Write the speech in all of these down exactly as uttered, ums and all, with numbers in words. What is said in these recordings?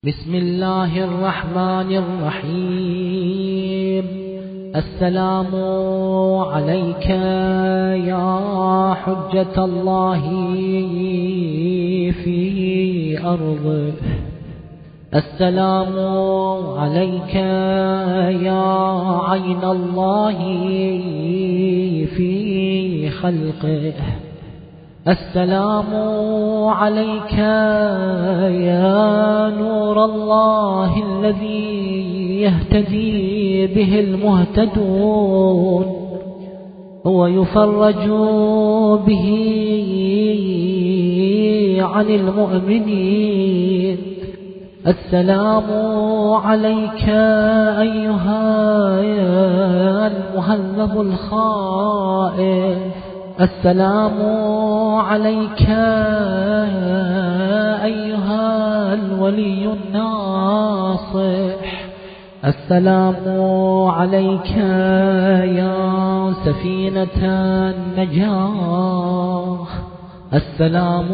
بسم الله الرحمن الرحيم. السلام عليك يا حجة الله في أرضه. السلام عليك يا عين الله في خلقه. السلام عليك يا نور الله الذي يهتدي به المهتدون ويفرج به عن المؤمنين. السلام عليك أيها المهذب الخائف. السلام عليك أيها الولي الناصح. السلام عليك يا سفينة النجاة. السلام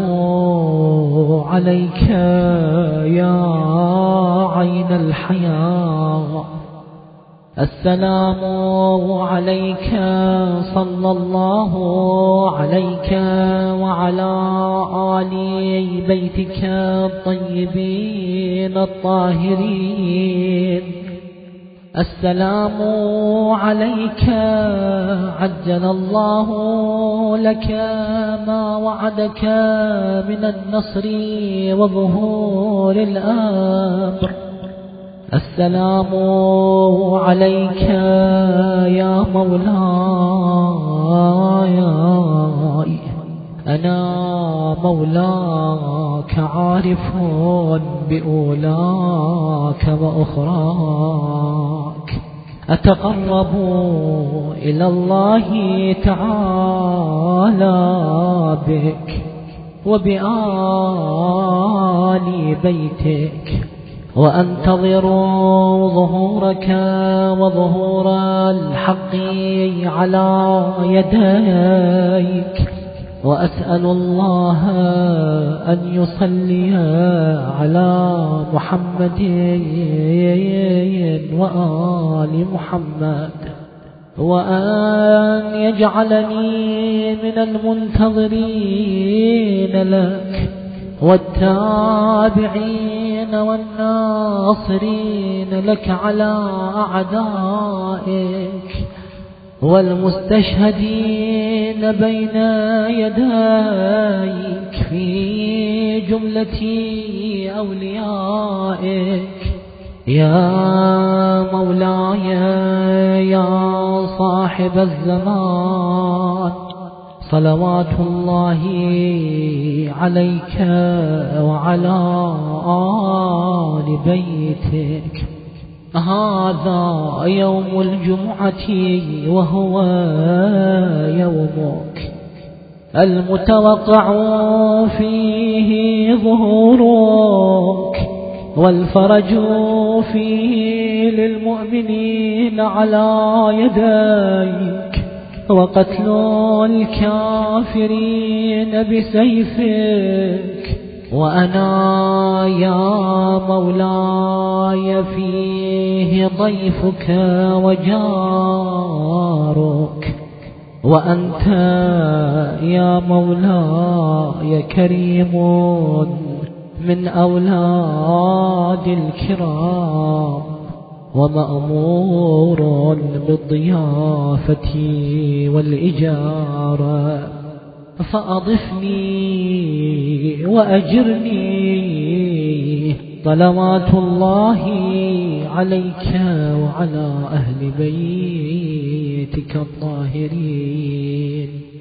عليك يا عين الحياة. السلام عليك صلى الله عليك وعلى آل بيتك الطيبين الطاهرين. السلام عليك عجل الله لك ما وعدك من النصر وظهور الأمر. السلام عليك يا مولاي، أنا مولاك عارف بأولاك وأخراك. أتقرب إلى الله تعالى بك وبآل بيتك، وأنتظر ظهورك وظهور الحق على يديك، وأسأل الله أن يصلي على محمد وآل محمد، وأن يجعلني من المنتظرين لك والتابعين والناصرين لك على أعدائك، والمستشهدين بين يديك في جملة أوليائك. يا مولاي يا صاحب الزمان، صلوات الله عليك وعلى آل بيتك. هذا يوم الجمعة وهو يومك المتوقع فيه ظهورك، والفرج فيه للمؤمنين على يديك، وقتل الكافرين بسيفك. وأنا يا مولاي فيه ضيفك وجارك، وأنت يا مولاي كريم من أولاد الكرام، ومأمور بالضيافة والإجارة، فأضفني وأجرني. صلوات الله عليك وعلى أهل بيتك الطاهرين.